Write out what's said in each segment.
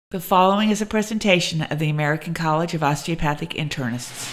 The following is a presentation of the American College of Osteopathic Internists.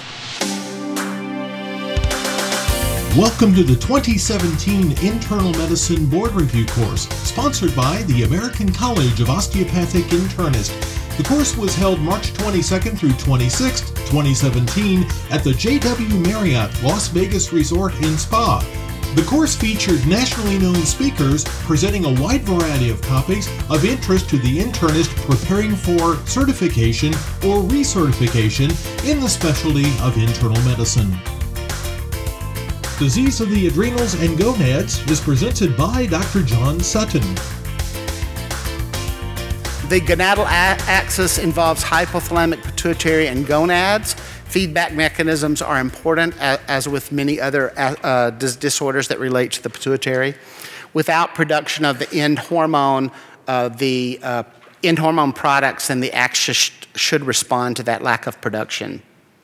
Welcome to the 2017 Internal Medicine Board Review course, sponsored by the American College of Osteopathic Internists. The course was held March 22nd through 26th, 2017 at the JW Marriott Las Vegas Resort and Spa. The course featured nationally known speakers presenting a wide variety of topics of interest to the internist preparing for certification or recertification in the specialty of internal medicine. Disease of the Adrenals and Gonads is presented by Dr. John Sutton. The gonadal axis involves hypothalamic, pituitary, and gonads. Feedback mechanisms are important, as with many other disorders that relate to the pituitary. Without production of the end hormone products, then the axis should respond to that lack of production.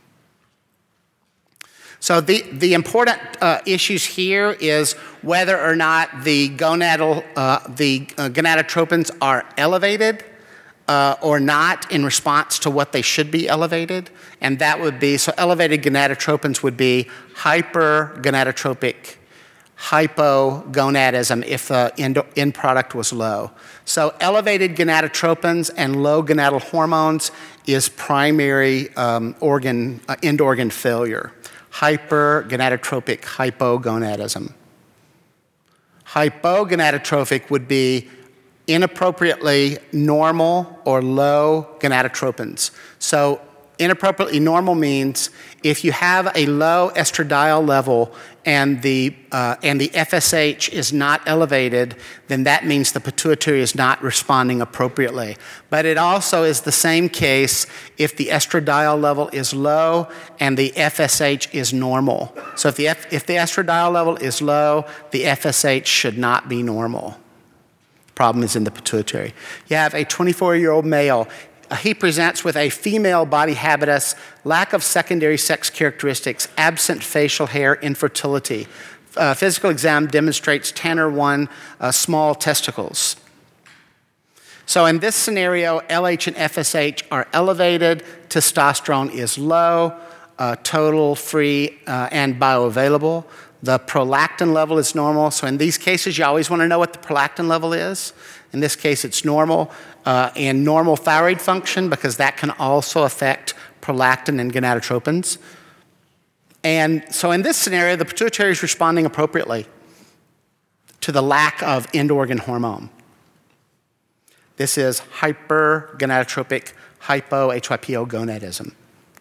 So the important issues here is whether or not the gonadotropins are elevated or not in response to what they should be elevated. And that would be, so elevated gonadotropins would be hypergonadotropic hypogonadism if the end product was low. So elevated gonadotropins and low gonadal hormones is primary end organ failure. Hypergonadotropic hypogonadism. Hypogonadotrophic would be inappropriately normal or low gonadotropins. So inappropriately normal means if you have a low estradiol level and the FSH is not elevated, then that means the pituitary is not responding appropriately. But it also is the same case if the estradiol level is low and the FSH is normal. So if the estradiol level is low, the FSH should not be normal. Problem is in the pituitary. You have a 24-year-old male. He presents with a female body habitus, lack of secondary sex characteristics, absent facial hair, infertility. Physical exam demonstrates Tanner 1 small testicles. So in this scenario, LH and FSH are elevated, testosterone is low, total, free, and bioavailable. The prolactin level is normal. So in these cases, you always want to know what the prolactin level is. In this case, it's normal. And normal thyroid function, because that can also affect prolactin and gonadotropins. And so in this scenario, the pituitary is responding appropriately to the lack of end organ hormone. This is hypergonadotropic hypo-HYPO-gonadism.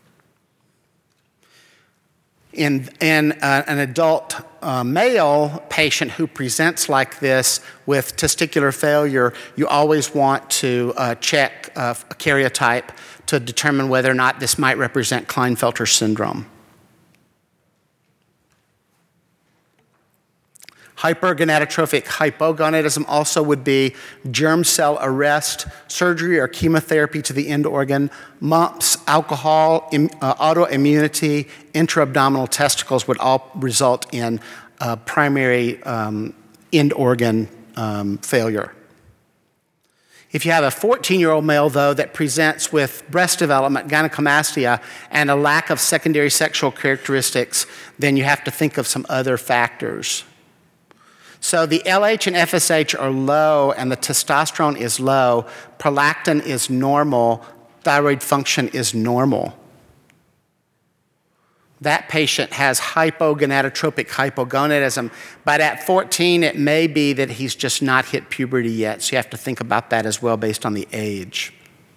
In an adult male patient who presents like this with testicular failure, you always want to check a karyotype to determine whether or not this might represent Klinefelter syndrome. Hypergonadotrophic hypogonadism also would be germ cell arrest, surgery or chemotherapy to the end organ, mumps, alcohol, autoimmunity, intra-abdominal testicles would all result in primary end organ failure. If you have a 14-year-old male, though, that presents with breast development, gynecomastia, and a lack of secondary sexual characteristics, then you have to think of some other factors. So the LH and FSH are low and the testosterone is low, prolactin is normal, thyroid function is normal. That patient has hypogonadotropic hypogonadism, but at 14 it may be that he's just not hit puberty yet, so you have to think about that as well based on the age.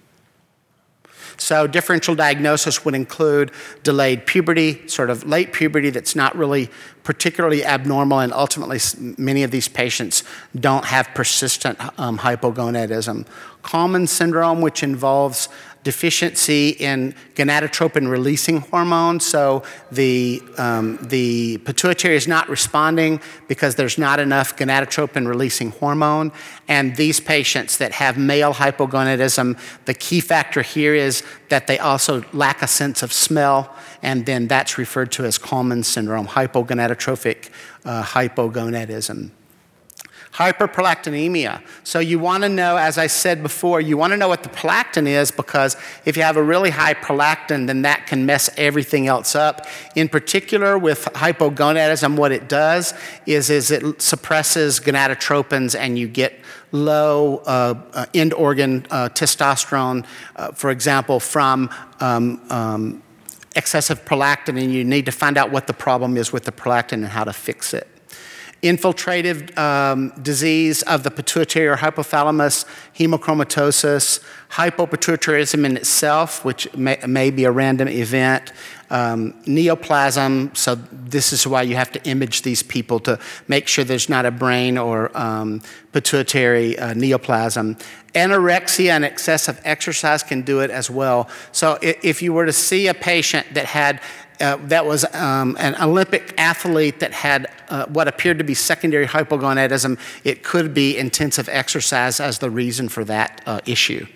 So differential diagnosis would include delayed puberty, sort of late puberty that's not really particularly abnormal, and ultimately many of these patients don't have persistent hypogonadism. Kallmann syndrome, which involves deficiency in gonadotropin-releasing hormone, so the pituitary is not responding because there's not enough gonadotropin-releasing hormone, and these patients that have male hypogonadism, the key factor here is that they also lack a sense of smell, and then that's referred to as Kallmann syndrome, hypogonadotrophic hypogonadism. Hyperprolactinemia. So you want to know, as I said before, you want to know what the prolactin is, because if you have a really high prolactin, then that can mess everything else up. In particular, with hypogonadism, what it does is it suppresses gonadotropins, and you get low end organ testosterone, for example, from excessive prolactin, and you need to find out what the problem is with the prolactin and how to fix it. Infiltrative disease of the pituitary or hypothalamus, hemochromatosis, hypopituitarism in itself, which may be a random event, neoplasm, so this is why you have to image these people to make sure there's not a brain or pituitary neoplasm. Anorexia and excessive exercise can do it as well. So if you were to see a patient that had that was an Olympic athlete that had what appeared to be secondary hypogonadism, it could be intensive exercise as the reason for that issue.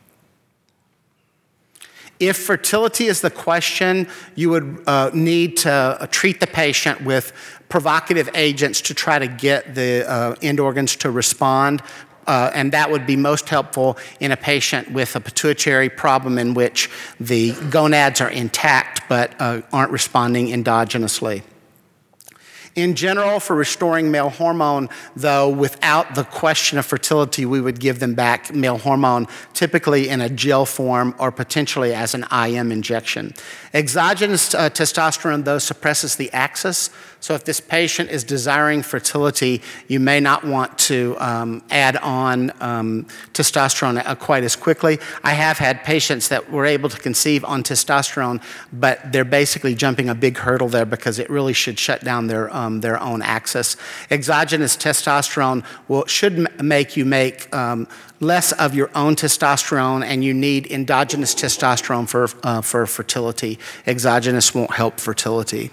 If fertility is the question, you would need to treat the patient with provocative agents to try to get the end organs to respond. And that would be most helpful in a patient with a pituitary problem in which the gonads are intact but aren't responding endogenously. In general, for restoring male hormone, though, without the question of fertility, we would give them back male hormone, typically in a gel form or potentially as an IM injection. Exogenous testosterone, though, suppresses the axis. So if this patient is desiring fertility, you may not want to add on testosterone quite as quickly. I have had patients that were able to conceive on testosterone, but they're basically jumping a big hurdle there because it really should shut down their own axis. Exogenous testosterone should make you make less of your own testosterone, and you need endogenous testosterone for fertility. Exogenous won't help fertility.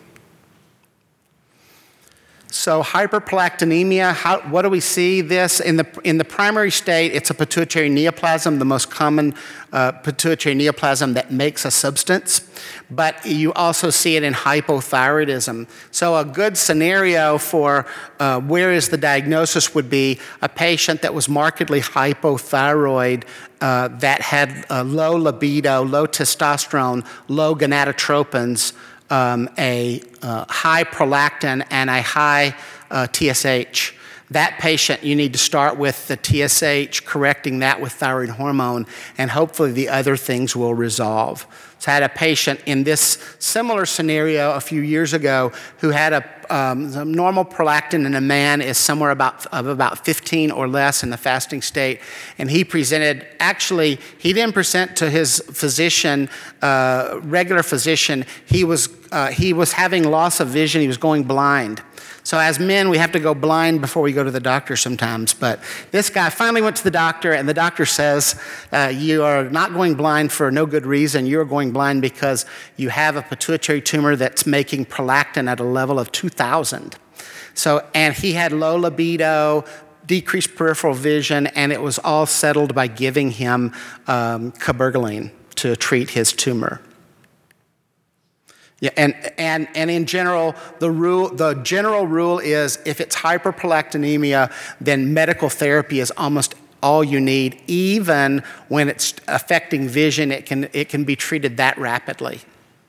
So hyperprolactinemia, what do we see this? In the primary state, it's a pituitary neoplasm, the most common pituitary neoplasm that makes a substance. But you also see it in hypothyroidism. So a good scenario for where is the diagnosis would be a patient that was markedly hypothyroid, that had low libido, low testosterone, low gonadotropins, a high prolactin, and a high TSH. That patient, you need to start with the TSH, correcting that with thyroid hormone, and hopefully the other things will resolve. So I had a patient in this similar scenario a few years ago who had a normal prolactin in a man is somewhere about 15 or less in the fasting state, and he presented. Actually, he didn't present to his physician, regular physician. He was having loss of vision. He was going blind. So as men, we have to go blind before we go to the doctor sometimes. But this guy finally went to the doctor, and the doctor says, you are not going blind for no good reason. You're going blind because you have a pituitary tumor that's making prolactin at a level of 2,000. So, and he had low libido, decreased peripheral vision, and it was all settled by giving him cabergoline to treat his tumor. Yeah, and in general, the general rule is if it's hyperprolactinemia, then medical therapy is almost all you need. Even when it's affecting vision, it can be treated that rapidly.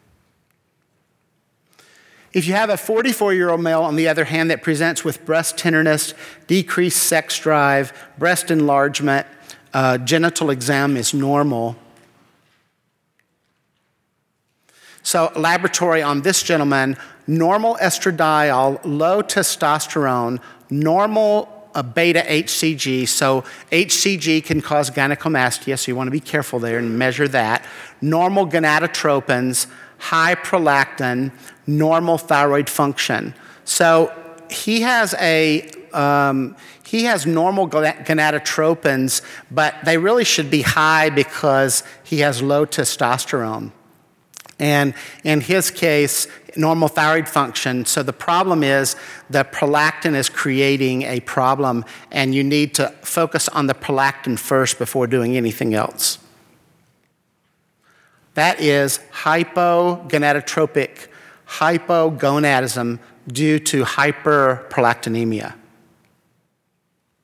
If you have a 44-year-old male, on the other hand, that presents with breast tenderness, decreased sex drive, breast enlargement, genital exam is normal. So laboratory on this gentleman, normal estradiol, low testosterone, normal beta HCG. So HCG can cause gynecomastia, so you want to be careful there and measure that. Normal gonadotropins, high prolactin, normal thyroid function. So he has normal gonadotropins, but they really should be high because he has low testosterone. And in his case, normal thyroid function. So the problem is the prolactin is creating a problem, and you need to focus on the prolactin first before doing anything else. That is hypogonadotropic hypogonadism due to hyperprolactinemia.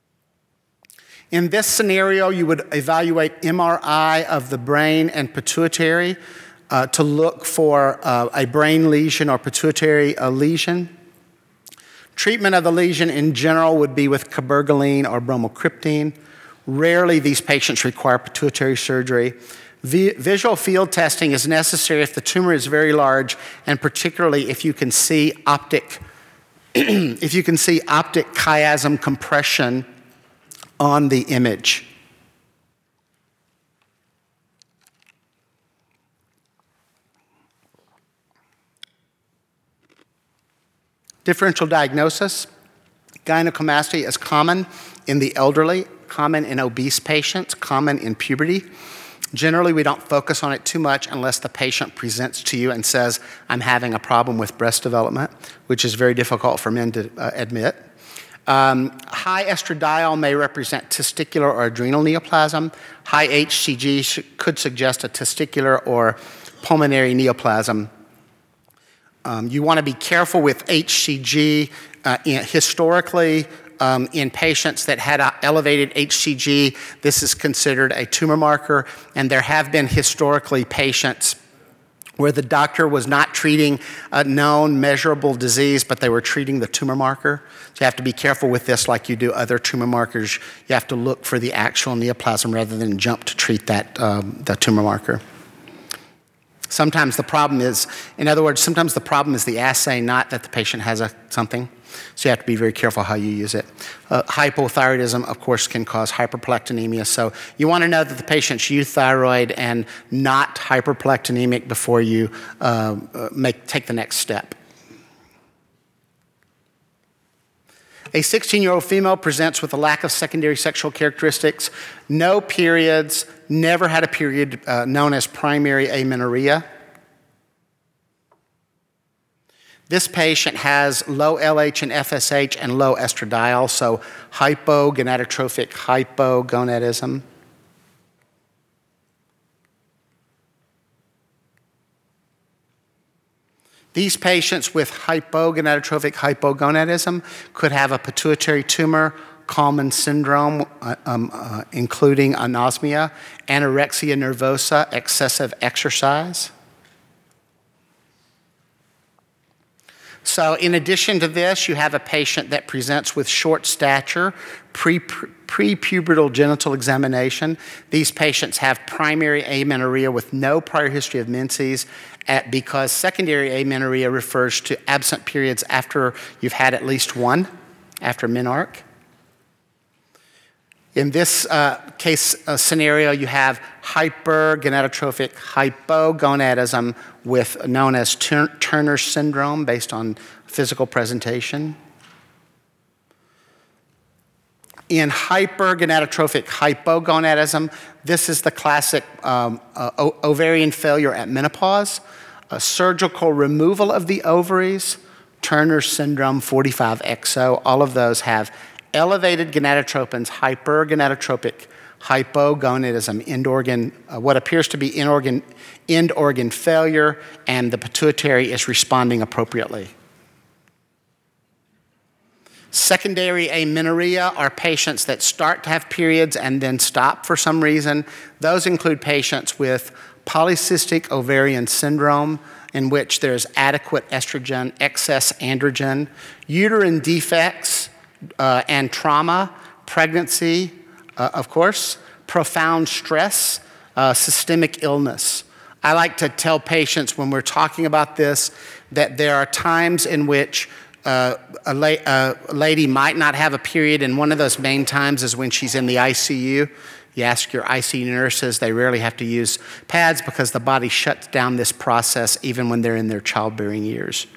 In this scenario, you would evaluate MRI of the brain and pituitary to look for a brain lesion or pituitary lesion. Treatment of the lesion in general would be with cabergoline or bromocriptine. Rarely these patients require pituitary surgery. Visual field testing is necessary if the tumor is very large, and particularly if you can see optic chiasm compression on the image. Differential diagnosis. Gynecomastia is common in the elderly, common in obese patients, common in puberty. Generally, we don't focus on it too much unless the patient presents to you and says, I'm having a problem with breast development, which is very difficult for men to admit. High estradiol may represent testicular or adrenal neoplasm. High HCG could suggest a testicular or pulmonary neoplasm. You want to be careful with HCG. Historically, in patients that had elevated HCG, this is considered a tumor marker, and there have been historically patients where the doctor was not treating a known measurable disease, but they were treating the tumor marker. So you have to be careful with this like you do other tumor markers. You have to look for the actual neoplasm rather than jump to treat that the tumor marker. Sometimes the problem is, in other words, sometimes the problem is the assay, not that the patient has something. So you have to be very careful how you use it. Hypothyroidism, of course, can cause hyperprolactinemia. So you want to know that the patient's euthyroid and not hyperprolactinemic before you take the next step. A 16-year-old female presents with a lack of secondary sexual characteristics, no periods, never had a period known as primary amenorrhea. This patient has low LH and FSH and low estradiol, so hypogonadotrophic hypogonadism. These patients with hypogonadotrophic hypogonadism could have a pituitary tumor, Kalman syndrome, including anosmia, anorexia nervosa, excessive exercise. So in addition to this, you have a patient that presents with short stature, pre-pubertal genital examination. These patients have primary amenorrhea with no prior history of menses, because secondary amenorrhea refers to absent periods after you've had at least one, after menarche. In this case scenario, you have hypergonadotrophic hypogonadism known as Turner syndrome based on physical presentation. In hypergonadotrophic hypogonadism, this is the classic ovarian failure at menopause, a surgical removal of the ovaries, Turner syndrome, 45XO, all of those have elevated gonadotropins, hypergonadotropic hypogonadism, what appears to be end organ failure, and the pituitary is responding appropriately. Secondary amenorrhea are patients that start to have periods and then stop for some reason. Those include patients with polycystic ovarian syndrome, in which there's adequate estrogen, excess androgen, uterine defects, and trauma, pregnancy, of course, profound stress, systemic illness. I like to tell patients when we're talking about this that there are times in which a lady might not have a period, and one of those main times is when she's in the ICU. You ask your ICU nurses, they rarely have to use pads because the body shuts down this process even when they're in their childbearing years.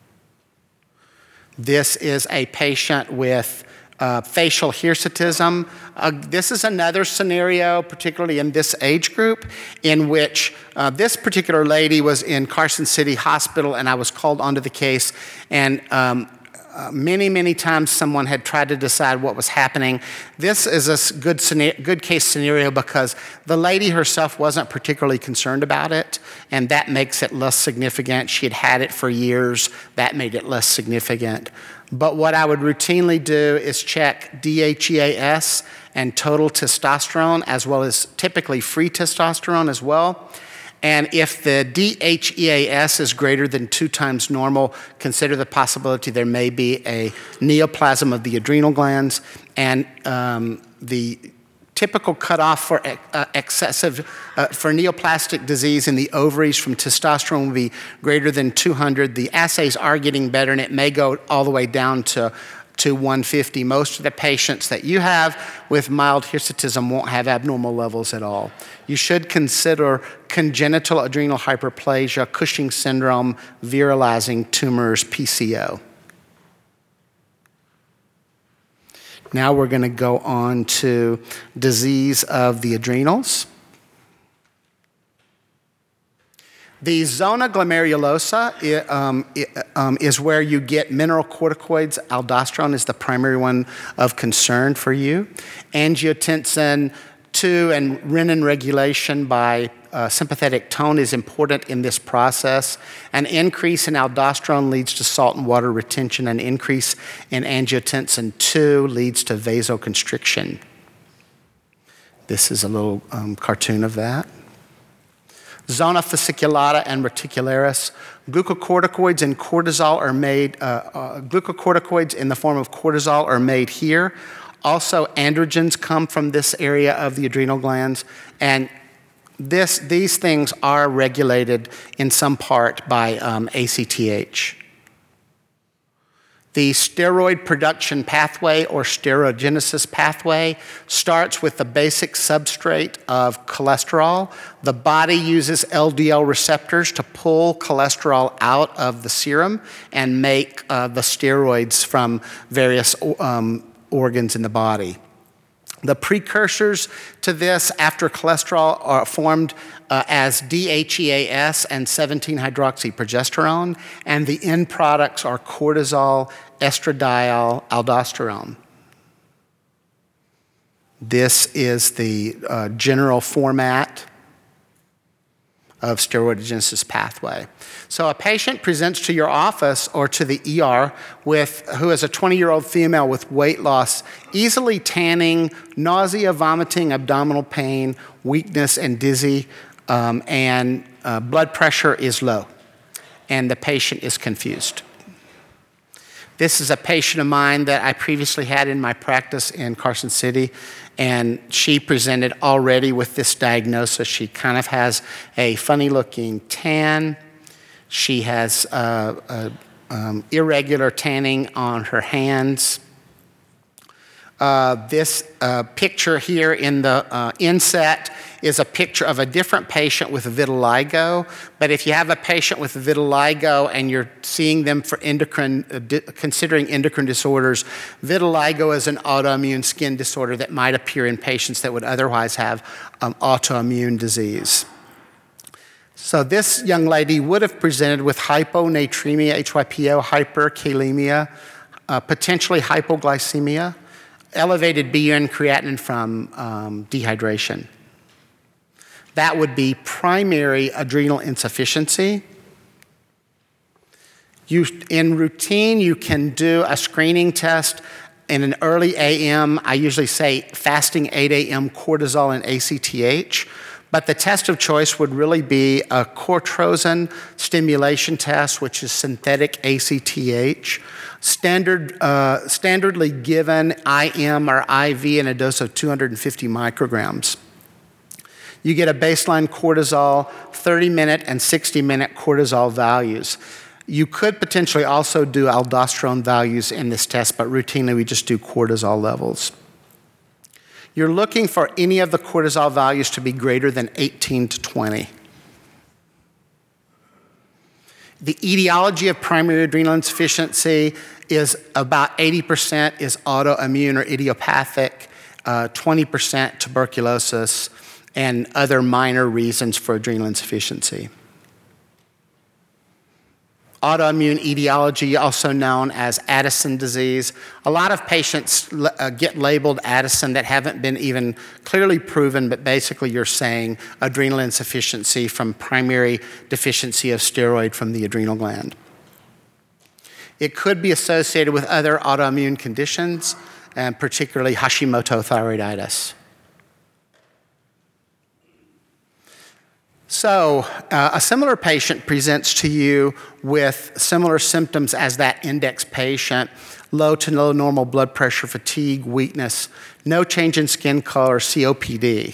This is a patient with facial hirsutism. This is another scenario, particularly in this age group, in which this particular lady was in Carson City Hospital, and I was called onto the case, and many times someone had tried to decide what was happening. This is a good case scenario because the lady herself wasn't particularly concerned about it, and that makes it less significant. She had had it for years. That made it less significant. But what I would routinely do is check DHEAS and total testosterone, as well as typically free testosterone as well. And if the DHEAS is greater than 2 times normal, consider the possibility there may be a neoplasm of the adrenal glands. And the typical cutoff for for neoplastic disease in the ovaries from testosterone will be greater than 200. The assays are getting better, and it may go all the way down to 150. Most of the patients that you have with mild hirsutism won't have abnormal levels at all. You should consider congenital adrenal hyperplasia, Cushing syndrome, virilizing tumors, PCO. Now we're going to go on to disease of the adrenals. The zona glomerulosa is where you get mineralocorticoids. Aldosterone is the primary one of concern for you. Angiotensin II and renin regulation by sympathetic tone is important in this process. An increase in aldosterone leads to salt and water retention. An increase in angiotensin II leads to vasoconstriction. This is a little cartoon of that. Zona fasciculata and reticularis. Glucocorticoids and cortisol are made, glucocorticoids in the form of cortisol are made here. Also, androgens come from this area of the adrenal glands, and these things are regulated in some part by ACTH. The steroid production pathway or steroidogenesis pathway starts with the basic substrate of cholesterol. The body uses LDL receptors to pull cholesterol out of the serum and make the steroids from various organs in the body. The precursors to this after cholesterol are formed as DHEAS and 17-hydroxyprogesterone, and the end products are cortisol, estradiol, aldosterone. This is the general format of steroidogenesis pathway. So a patient presents to your office or to the ER who is a 20-year-old female with weight loss, easily tanning, nausea, vomiting, abdominal pain, weakness, and dizzy, and blood pressure is low, and the patient is confused. This is a patient of mine that I previously had in my practice in Carson City, and she presented already with this diagnosis. She kind of has a funny-looking tan. She has irregular tanning on her hands. This picture here in the inset is a picture of a different patient with vitiligo. But if you have a patient with vitiligo and you're seeing them for considering endocrine disorders, vitiligo is an autoimmune skin disorder that might appear in patients that would otherwise have autoimmune disease. So this young lady would have presented with hyponatremia, HYPO, hyperkalemia, potentially hypoglycemia, elevated BUN creatinine from dehydration. That would be primary adrenal insufficiency. In routine, you can do a screening test in an early AM. I usually say fasting 8 a.m. cortisol and ACTH. But the test of choice would really be a cortisone stimulation test, which is synthetic ACTH, standardly given IM or IV in a dose of 250 micrograms. You get a baseline cortisol, 30-minute and 60-minute cortisol values. You could potentially also do aldosterone values in this test, but routinely we just do cortisol levels. You're looking for any of the cortisol values to be greater than 18 to 20. The etiology of primary adrenal insufficiency is about 80% is autoimmune or idiopathic, 20% tuberculosis, and other minor reasons for adrenal insufficiency. Autoimmune etiology, also known as Addison disease. A lot of patients get labeled Addison that haven't been even clearly proven, but basically you're saying adrenal insufficiency from primary deficiency of steroid from the adrenal gland. It could be associated with other autoimmune conditions, and particularly Hashimoto thyroiditis. So a similar patient presents to you with similar symptoms as that index patient: low to no normal blood pressure, fatigue, weakness, no change in skin color, COPD.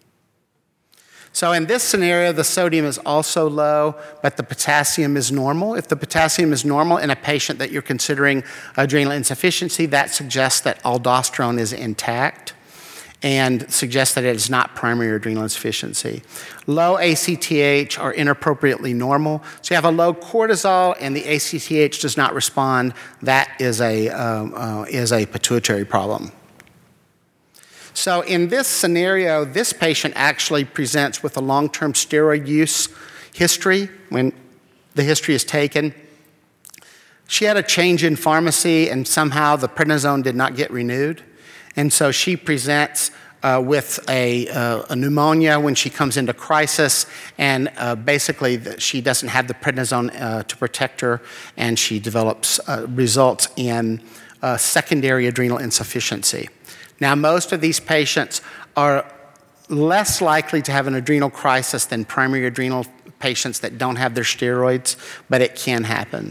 So in this scenario, the sodium is also low, but the potassium is normal. If the potassium is normal in a patient that you're considering adrenal insufficiency, that suggests that aldosterone is intact and suggests that it is not primary adrenal insufficiency. Low ACTH are inappropriately normal. So you have a low cortisol and the ACTH does not respond. That is a pituitary problem. So in this scenario, this patient actually presents with a long-term steroid use history when the history is taken. She had a change in pharmacy and somehow the prednisone did not get renewed. And so she presents with a pneumonia when she comes into crisis, and basically she doesn't have the prednisone to protect her, and she develops results in secondary adrenal insufficiency. Now, most of these patients are less likely to have an adrenal crisis than primary adrenal patients that don't have their steroids, but it can happen.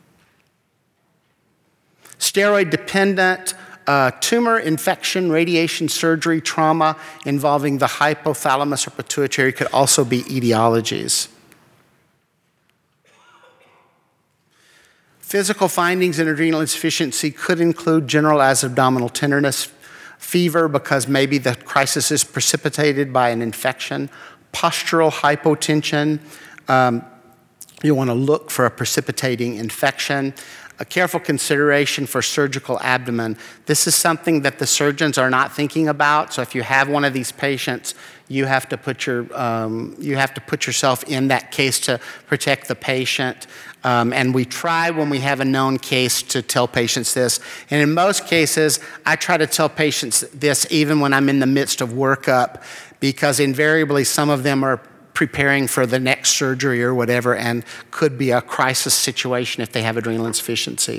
Steroid-dependent tumor, infection, radiation, surgery, trauma involving the hypothalamus or pituitary could also be etiologies. Physical findings in adrenal insufficiency could include generalized abdominal tenderness, fever because maybe the crisis is precipitated by an infection, postural hypotension. You want to look for a precipitating infection. A careful consideration for surgical abdomen. This is something that the surgeons are not thinking about. So if you have one of these patients, you have to put yourself in that case to protect the patient. And we try when we have a known case to tell patients this. And in most cases, I try to tell patients this even when I'm in the midst of workup, because invariably some of them are preparing for the next surgery or whatever and could be a crisis situation if they have adrenal insufficiency.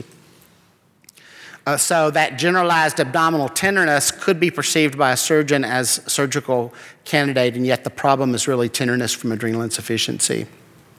So that generalized abdominal tenderness could be perceived by a surgeon as surgical candidate, and yet the problem is really tenderness from adrenal insufficiency.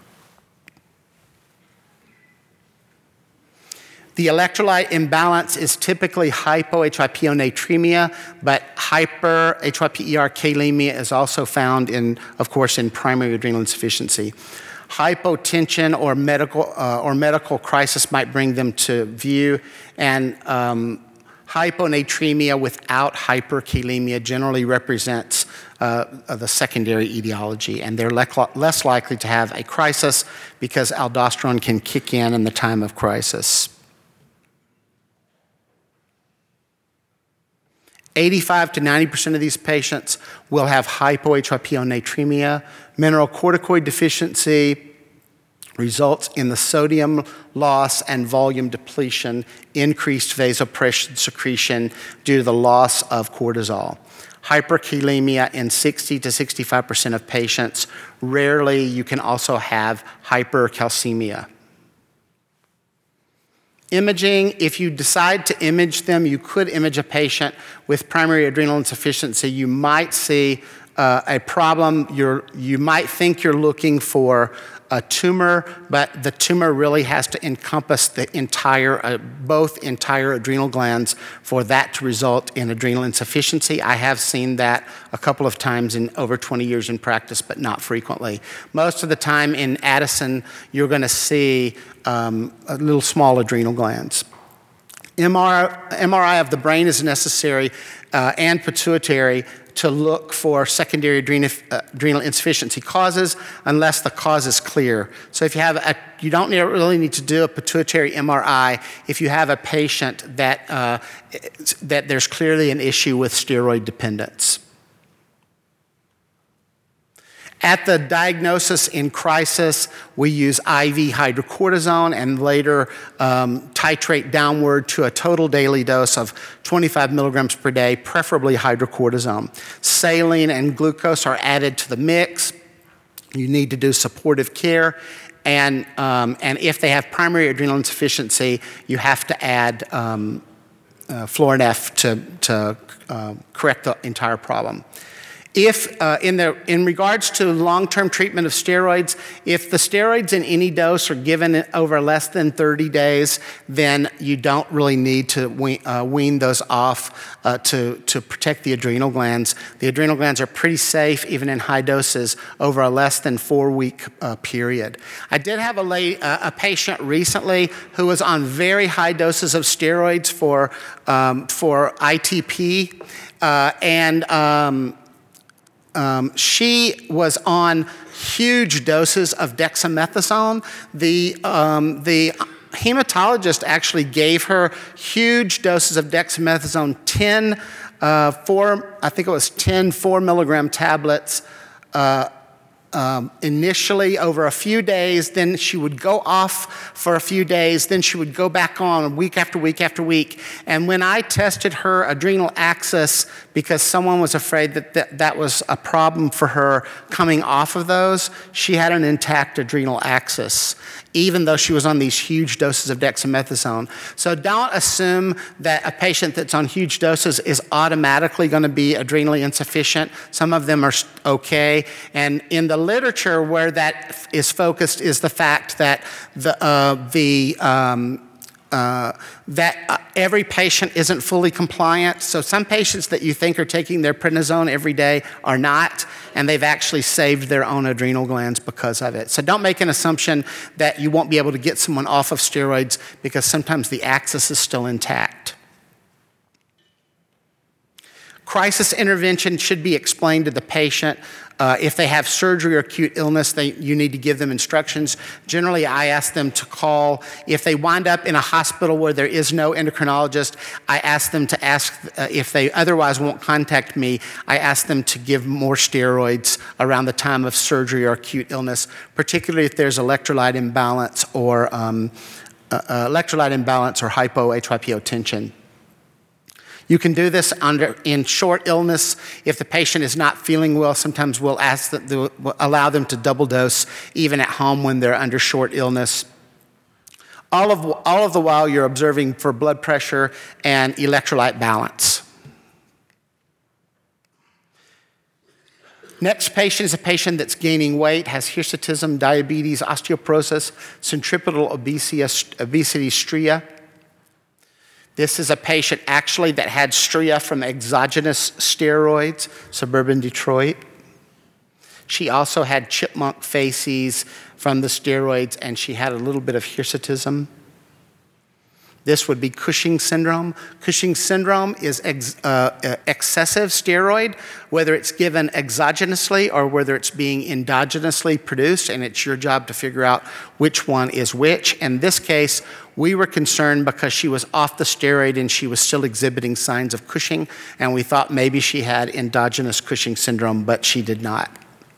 The electrolyte imbalance is typically hypo-HYPO-natremia, but hyper-HYPER kalemia is also found in, of course, in primary adrenal insufficiency. Hypotension or medical crisis might bring them to view, and hyponatremia without hyperkalemia generally represents the secondary etiology, and they're less likely to have a crisis because aldosterone can kick in the time of crisis. 85 to 90% of these patients will have hypo-HYPO-natremia. Mineralocorticoid deficiency results in the sodium loss and volume depletion, increased vasopressin secretion due to the loss of cortisol. Hyperkalemia in 60 to 65% of patients. Rarely, you can also have hypercalcemia. Imaging, if you decide to image them, you could image a patient with primary adrenal insufficiency. You might see a problem. You might think you're looking for a tumor, but the tumor really has to encompass the both entire adrenal glands for that to result in adrenal insufficiency. I have seen that a couple of times in over 20 years in practice, but not frequently. Most of the time in Addison, you're going to see little small adrenal glands. MRI of the brain is necessary and pituitary to look for secondary adrenal insufficiency causes unless the cause is clear. So if you don't really need to do a pituitary MRI if you have a patient that there's clearly an issue with steroid dependence. At the diagnosis in crisis, we use IV hydrocortisone and later titrate downward to a total daily dose of 25 milligrams per day, preferably hydrocortisone. Saline and glucose are added to the mix. You need to do supportive care. And if they have primary adrenal insufficiency, you have to add Florinef to correct the entire problem. If, in regards to long-term treatment of steroids, if the steroids in any dose are given over less than 30 days, then you don't really need to wean those off to protect the adrenal glands. The adrenal glands are pretty safe, even in high doses, over a less than 4-week period. I did have a patient recently who was on very high doses of steroids for ITP, she was on huge doses of dexamethasone. The hematologist actually gave her huge doses of dexamethasone, 10 4-milligram tablets initially over a few days, then she would go off for a few days, then she would go back on week after week after week. And when I tested her adrenal axis, because someone was afraid that was a problem for her coming off of those, she had an intact adrenal axis, even though she was on these huge doses of dexamethasone. So don't assume that a patient that's on huge doses is automatically going to be adrenally insufficient. Some of them are okay. And in the literature where that is focused is the fact that every patient isn't fully compliant. So some patients that you think are taking their prednisone every day are not, and they've actually saved their own adrenal glands because of it. So don't make an assumption that you won't be able to get someone off of steroids, because sometimes the axis is still intact. Crisis intervention should be explained to the patient. If they have surgery or acute illness, you need to give them instructions. Generally, I ask them to call. If they wind up in a hospital where there is no endocrinologist, I ask them to ask, if they otherwise won't contact me, I ask them to give more steroids around the time of surgery or acute illness, particularly if there's electrolyte imbalance or hypo-HYPO-tension. You can do this in short illness. If the patient is not feeling well, sometimes we'll allow them to double dose even at home when they're under short illness. All of the while you're observing for blood pressure and electrolyte balance. Next patient is a patient that's gaining weight, has hirsutism, diabetes, osteoporosis, centripetal obesity, stria. This is a patient actually that had stria from exogenous steroids, suburban Detroit. She also had chipmunk facies from the steroids, and she had a little bit of hirsutism. This would be Cushing syndrome. Cushing syndrome is excessive steroid, whether it's given exogenously or whether it's being endogenously produced, and it's your job to figure out which one is which. In this case, we were concerned because she was off the steroid and she was still exhibiting signs of Cushing, and we thought maybe she had endogenous Cushing syndrome, but she did not.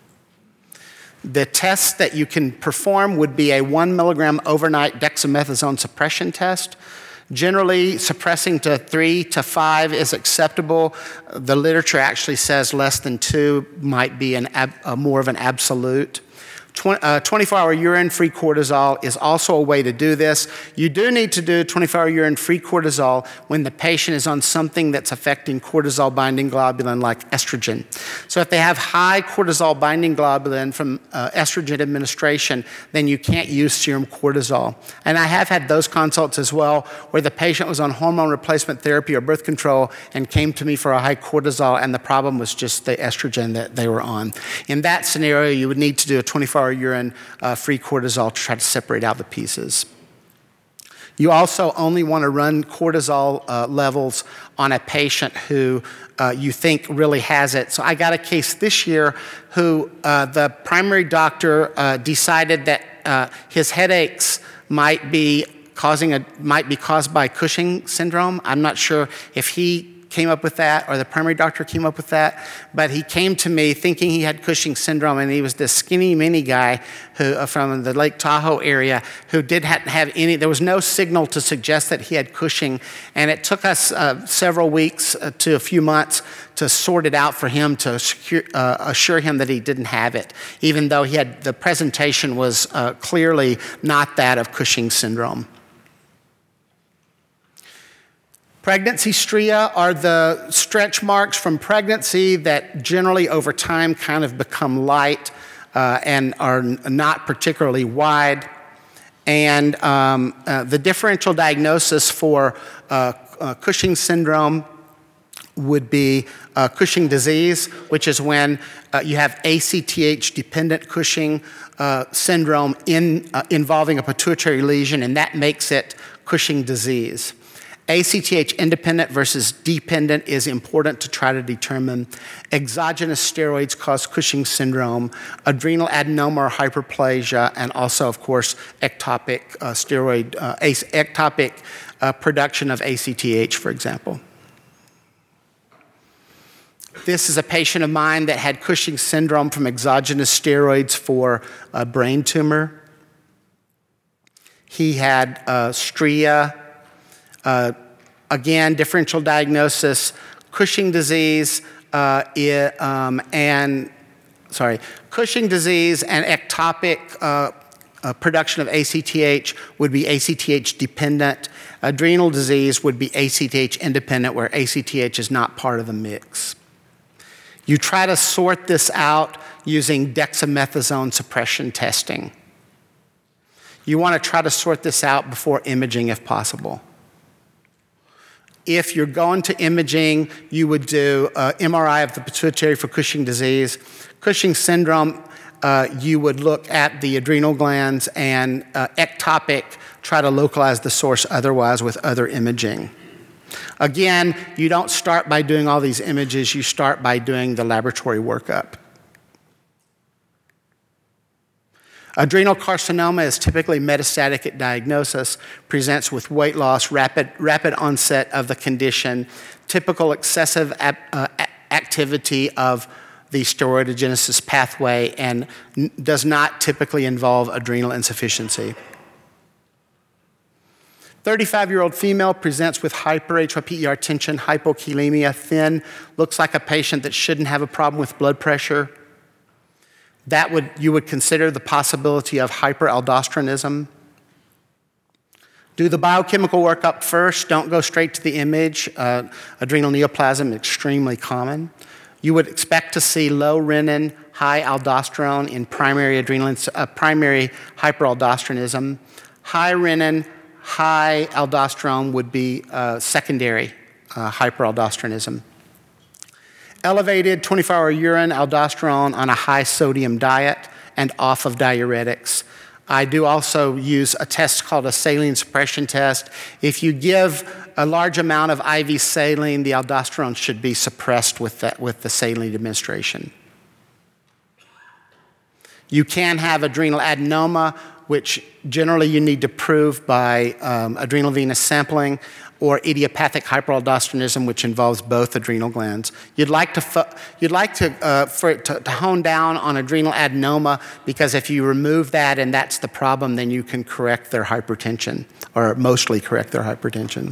The test that you can perform would be a 1 milligram overnight dexamethasone suppression test. Generally, suppressing to 3 to 5 is acceptable. The literature actually says less than 2 might be more of an absolute. 24-hour urine-free cortisol is also a way to do this. You do need to do 24-hour urine-free cortisol when the patient is on something that's affecting cortisol-binding globulin like estrogen. So if they have high cortisol-binding globulin from estrogen administration, then you can't use serum cortisol. And I have had those consults as well, where the patient was on hormone replacement therapy or birth control and came to me for a high cortisol, and the problem was just the estrogen that they were on. In that scenario, you would need to do a 24-hour urine-free cortisol to try to separate out the pieces. You also only want to run cortisol levels on a patient who you think really has it. So I got a case this year who the primary doctor decided that his headaches might be caused by Cushing syndrome. I'm not sure if he came up with that or the primary doctor came up with that, but he came to me thinking he had Cushing syndrome, and he was this skinny mini guy who from the Lake Tahoe area who didn't have any, there was no signal to suggest that he had Cushing, and it took us several weeks to a few months to sort it out for him, to assure him that he didn't have it, even though the presentation was clearly not that of Cushing syndrome. Pregnancy stria are the stretch marks from pregnancy that generally over time kind of become light and are not particularly wide. And the differential diagnosis for Cushing syndrome would be Cushing disease, which is when you have ACTH-dependent Cushing syndrome involving a pituitary lesion, and that makes it Cushing disease. ACTH-independent versus dependent is important to try to determine. Exogenous steroids cause Cushing syndrome, adrenal adenoma or hyperplasia, and also, of course, ectopic production of ACTH, for example. This is a patient of mine that had Cushing syndrome from exogenous steroids for a brain tumor. He had stria. Again, differential diagnosis, Cushing disease Cushing disease and ectopic production of ACTH would be ACTH dependent. Adrenal disease would be ACTH independent, where ACTH is not part of the mix. You try to sort this out using dexamethasone suppression testing. You want to try to sort this out before imaging if possible. If you're going to imaging, you would do MRI of the pituitary for Cushing disease. Cushing syndrome, you would look at the adrenal glands, and ectopic, try to localize the source otherwise with other imaging. Again, you don't start by doing all these images, you start by doing the laboratory workup. Adrenal carcinoma is typically metastatic at diagnosis, presents with weight loss, rapid onset of the condition, typical excessive activity of the steroidogenesis pathway, and does not typically involve adrenal insufficiency. 35-year-old female presents with hyper-HYPER tension, hypokalemia, thin, looks like a patient that shouldn't have a problem with blood pressure. You would consider the possibility of hyperaldosteronism. Do the biochemical workup first. Don't go straight to the image. Adrenal neoplasm, extremely common. You would expect to see low renin, high aldosterone in primary hyperaldosteronism. High renin, high aldosterone would be secondary hyperaldosteronism. Elevated 24-hour urine aldosterone on a high sodium diet and off of diuretics. I do also use a test called a saline suppression test. If you give a large amount of IV saline, the aldosterone should be suppressed with the saline administration. You can have adrenal adenoma, which generally you need to prove by adrenal venous sampling, or idiopathic hyperaldosteronism, which involves both adrenal glands. You'd like for it to hone down on adrenal adenoma, because if you remove that and that's the problem, then you can correct their hypertension, or mostly correct their hypertension.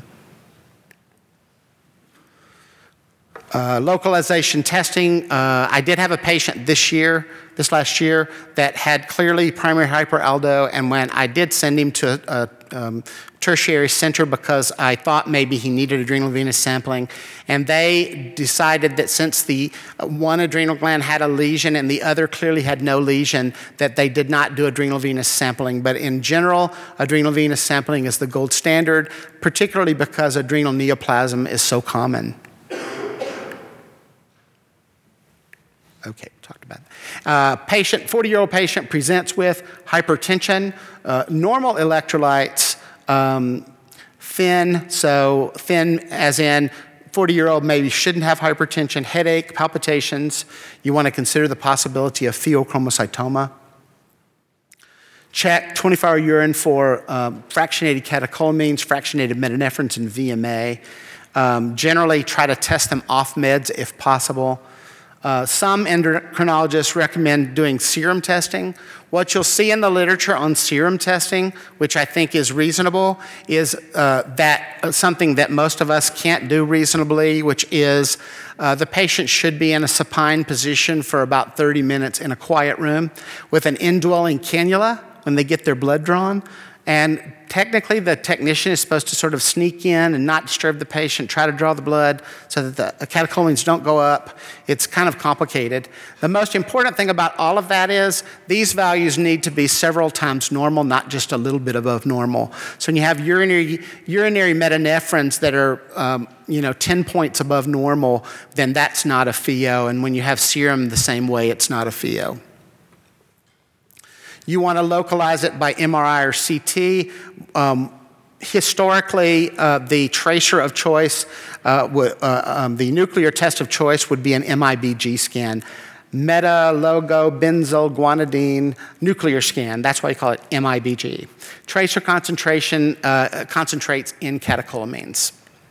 Localization testing. I did have a patient this last year, that had clearly primary hyperaldo, and when I did send him to a tertiary center because I thought maybe he needed adrenal venous sampling, and they decided that since the one adrenal gland had a lesion and the other clearly had no lesion, that they did not do adrenal venous sampling. But in general, adrenal venous sampling is the gold standard, particularly because adrenal neoplasm is so common. Okay, talked about that. 40-year-old patient presents with hypertension, normal electrolytes, thin, so thin as in 40-year-old maybe shouldn't have hypertension, headache, palpitations. You want to consider the possibility of pheochromocytoma. Check 24-hour urine for fractionated catecholamines, fractionated metanephrines, and VMA. Generally, try to test them off meds if possible. Some endocrinologists recommend doing serum testing. What you'll see in the literature on serum testing, which I think is reasonable, is that something that most of us can't do reasonably, which is the patient should be in a supine position for about 30 minutes in a quiet room with an indwelling cannula when they get their blood drawn. And technically, the technician is supposed to sort of sneak in and not disturb the patient, try to draw the blood so that the catecholamines don't go up. It's kind of complicated. The most important thing about all of that is these values need to be several times normal, not just a little bit above normal. So when you have urinary metanephrines that are 10 points above normal, then that's not a FeO. And when you have serum the same way, it's not a FeO. You want to localize it by MRI or CT. Historically, the tracer of choice, the nuclear test of choice would be an MIBG scan. Meta, logo, benzyl, guanidine, nuclear scan. That's why you call it MIBG. Tracer concentration concentrates in catecholamines.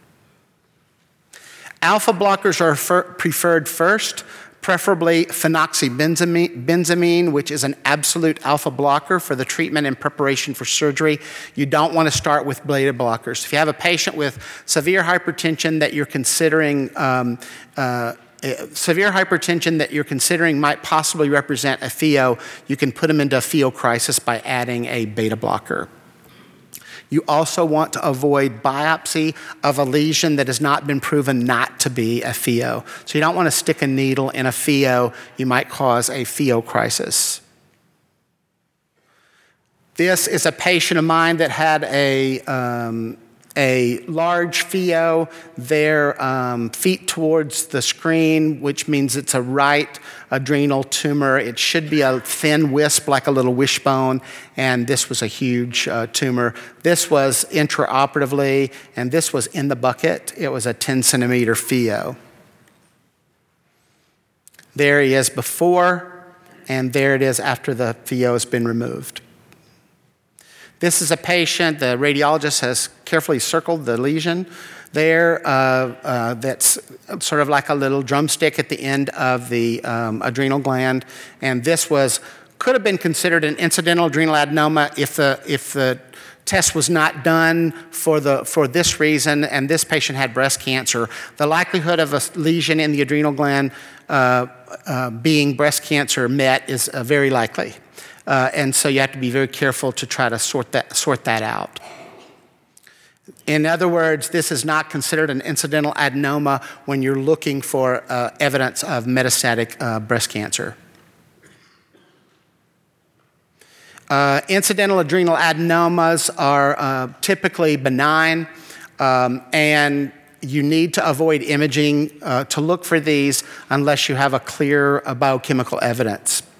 Alpha blockers are preferred first, preferably phenoxybenzamine, which is an absolute alpha blocker for the treatment and preparation for surgery. You don't want to start with beta blockers. If you have a patient with severe hypertension that you're considering might possibly represent a FeO, you can put them into a FeO crisis by adding a beta blocker. You also want to avoid biopsy of a lesion that has not been proven not to be a FeO. So you don't want to stick a needle in a FeO. You might cause a FeO crisis. This is a patient of mine that had a large FeO, their feet towards the screen, which means it's a right adrenal tumor. It should be a thin wisp like a little wishbone, and this was a huge tumor. This was intraoperatively, and this was in the bucket. It was a 10 centimeter FeO. There he is before, and there it is after the FeO has been removed. This is a patient, the radiologist has carefully circled the lesion there. That's sort of like a little drumstick at the end of the adrenal gland. And this could have been considered an incidental adrenal adenoma if the test was not done for this reason, and this patient had breast cancer. The likelihood of a lesion in the adrenal gland being breast cancer met is very likely. And so you have to be very careful to try to sort that out. In other words, this is not considered an incidental adenoma when you're looking for evidence of metastatic breast cancer. Incidental adrenal adenomas are typically benign, and you need to avoid imaging to look for these unless you have a clear biochemical evidence.